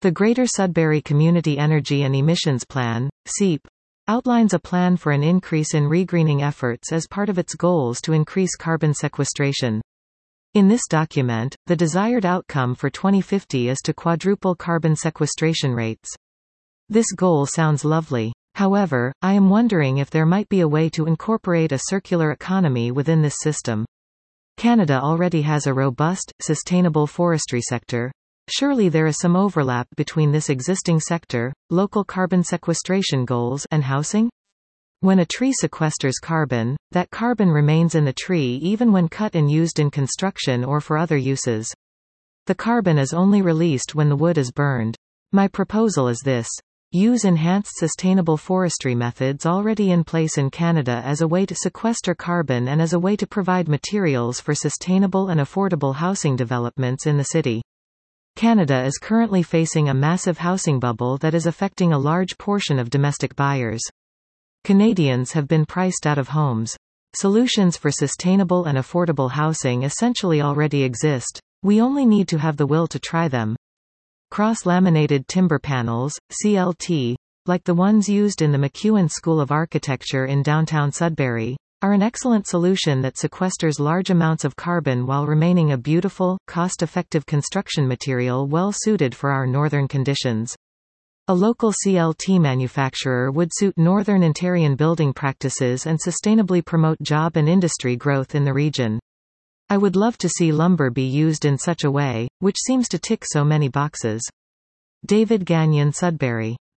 The Greater Sudbury Community Energy and Emissions Plan, SEEP, outlines a plan for an increase in regreening efforts as part of its goals to increase carbon sequestration. In this document, the desired outcome for 2050 is to quadruple carbon sequestration rates. This goal sounds lovely. However, I am wondering if there might be a way to incorporate a circular economy within this system. Canada already has a robust, sustainable forestry sector. Surely there is some overlap between this existing sector, local carbon sequestration goals, and housing? When a tree sequesters carbon, that carbon remains in the tree even when cut and used in construction or for other uses. The carbon is only released when the wood is burned. My proposal is this. Use enhanced sustainable forestry methods already in place in Canada as a way to sequester carbon and as a way to provide materials for sustainable and affordable housing developments in the city. Canada is currently facing a massive housing bubble that is affecting a large portion of domestic buyers. Canadians have been priced out of homes. Solutions for sustainable and affordable housing essentially already exist. We only need to have the will to try them. Cross-laminated timber panels, CLT, like the ones used in the MacEwan School of Architecture in downtown Sudbury, are an excellent solution that sequesters large amounts of carbon while remaining a beautiful, cost-effective construction material well suited for our northern conditions. A local CLT manufacturer would suit Northern Ontarian building practices and sustainably promote job and industry growth in the region. I would love to see lumber be used in such a way, which seems to tick so many boxes. David Gagnon, Sudbury.